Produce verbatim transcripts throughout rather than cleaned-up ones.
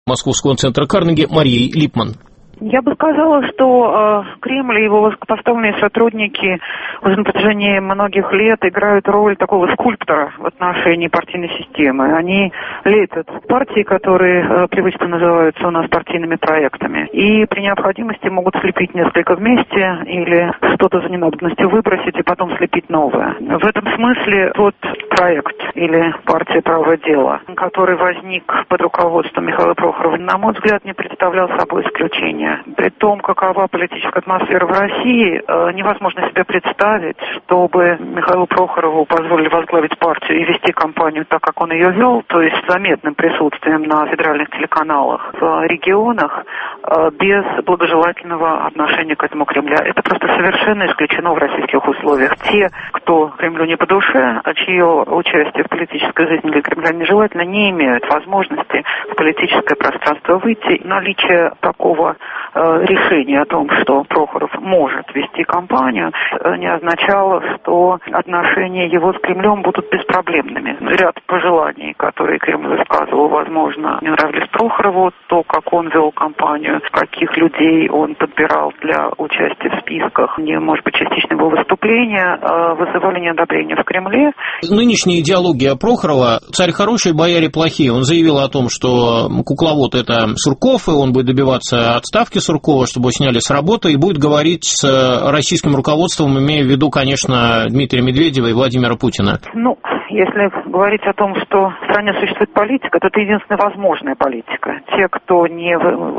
Московского центра Карнеги Марией Липман. Я бы сказала, что э, Кремль и его высокопоставленные сотрудники уже на протяжении многих лет играют роль такого скульптора в отношении партийной системы. Они лепят партии, которые э, привычно называются у нас партийными проектами, и при необходимости могут слепить несколько вместе или что-то за ненадобностью выбросить и потом слепить новое. В этом смысле тот проект или партия «Правое дело», который возник под руководством Михаила Прохорова, на мой взгляд, не представлял собой исключения. При том, какова политическая атмосфера в России, невозможно себе представить, чтобы Михаилу Прохорову позволили возглавить партию и вести кампанию так, как он ее вел, то есть с заметным присутствием на федеральных телеканалах в регионах, без благожелательного отношения к этому Кремля. Это просто совершенно исключено в российских условиях. Те, кто Кремлю не по душе, чье участие в политической жизни для Кремля нежелательно, не имеют возможности в политическое пространство выйти. Наличие такого решение о том, что Прохоров может вести кампанию, не означало, что отношения его с Кремлем будут беспроблемными. Ряд пожеланий, которые Кремль высказывал, возможно, не нравились Прохорову, то, как он вел кампанию, каких людей он подбирал для участия в списках, не, может быть, частично его выступления, вызывали неодобрение в Кремле. Нынешняя идеология Прохорова «царь хороший, бояре плохие». Он заявил о том, что кукловод – это Сурков, и он будет добиваться отставки Суркова, чтобы его сняли с работы, и будет говорить с российским руководством, имея в виду, конечно, Дмитрия Медведева и Владимира Путина. Ну, если говорить о том, что в стране существует политика, то это единственная возможная политика. Те, кто не,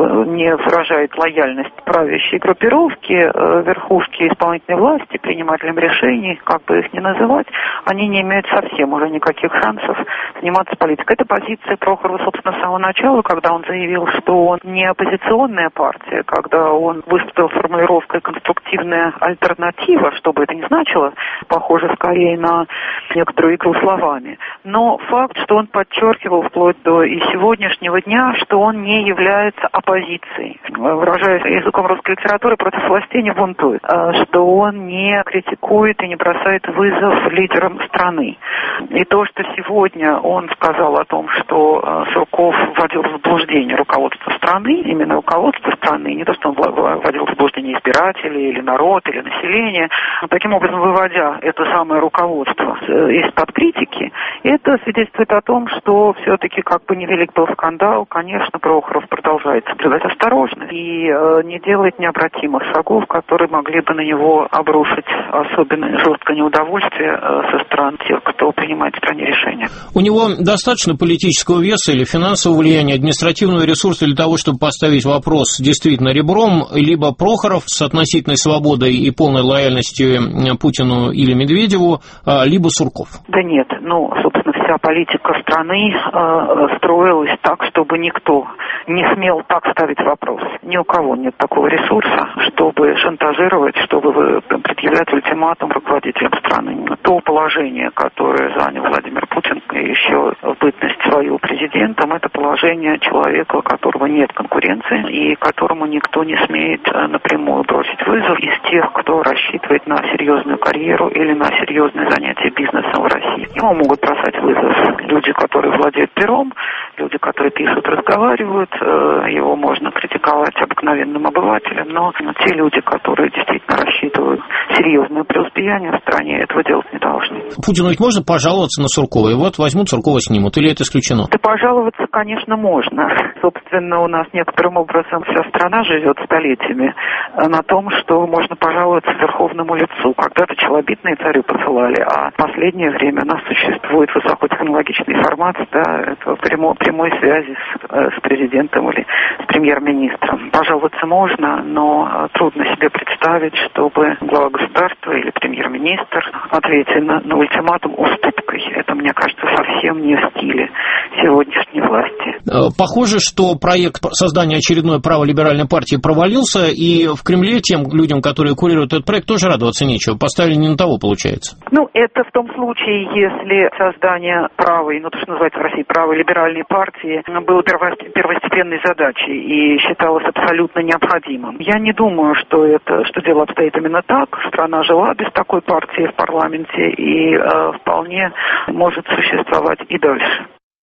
не выражает лояльность правящей группировки, верхушки исполнительной власти, принимателям решений, как бы их ни называть, они не имеют совсем уже никаких шансов заниматься политикой. Это позиция Прохорова, собственно, с самого начала, когда он заявил, что он не оппозиционная партия, когда он выступил с формулировкой «конструктивная альтернатива», что бы это ни значило, похоже скорее на некоторую игру словами. Но факт, что он подчеркивал вплоть до и сегодняшнего дня, что он не является оппозицией. Выражаясь языком русской литературы, против властей не бунтует. Что он не критикует и не бросает вызов лидерам страны. И то, что сегодня он сказал о том, что Сурков вводил в заблуждение руководство страны, именно руководство страны, не то, что он вводил в заблуждение избирателей или народ, или население, но таким образом, выводя это самое руководство из-под критики, это свидетельствует о том, что все-таки, как бы невелик был скандал, конечно, Прохоров продолжает соблюдать осторожность и э, не делает необратимых шагов, которые могли бы на него обрушить особенно жесткое неудовольствие э, со стороны тех, кто принимает в стране решения. У него достаточно политического веса или финансового влияния, административного ресурса для того, чтобы поставить вопрос действительно ребром, либо Прохоров с относительной свободой и полной лояльностью Путину или Медведеву, либо Сурков? Да нет, ну, собственно, вся политика страны э, строилась так, чтобы никто не смел так ставить вопрос. Ни у кого нет такого ресурса, чтобы шантажировать, чтобы предъявлять ультиматум руководителям страны. То положение, которое занял Владимир Путин еще в бытность свою президентом, это положение человека, у которого нет конкуренции и которому никто не смеет напрямую бросить вызов из тех, кто рассчитывает на серьезную карьеру или на серьезное занятие бизнесом в России. Ему могут бросать вызов люди, которые владеют пером, люди, которые пишут, разговаривают, его можно критиковать обыкновенным обывателем, но те люди, которые действительно рассчитывают серьезное преуспеяние в стране, этого делать не должны. Путину ведь можно пожаловаться на Суркова, и вот возьмут Суркова снимут, или это исключено? Да пожаловаться, конечно, можно. Собственно, у нас некоторым образом вся страна живет столетиями на том, что можно пожаловаться верховному лицу. Когда-то челобитные царю посылали, а в последнее время у нас существует высокотехнологичный формат, да, это прямо, прямой связи с, с президентом или с премьер-министром. Пожаловаться можно, но трудно себе представить, чтобы глава государства или премьер-министр ответили на, на ультиматум уступкой. Это, мне кажется, совсем не в стиле сегодняшней власти. Похоже, что проект создания очередной праволиберальной партии провалился, и в Кремле тем людям, которые курируют этот проект, тоже радоваться нечего. Поставили не на того, получается. Ну, это в том случае, если создание правой, ну, то, что называется в России правой либеральной партии, было первостепенной задачей и считалось абсолютно необходимым. Я не думаю, что это, что дело обстоит именно так. Страна жила без такой партии в парламенте и э, вполне может существовать и дальше.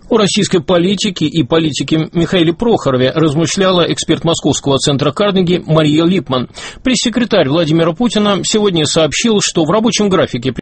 О российской политике и политике Михаиле Прохорове размышляла эксперт Московского центра Карнеги Мария Липман. Пресс-секретарь Владимира Путина сегодня сообщил, что в рабочем графике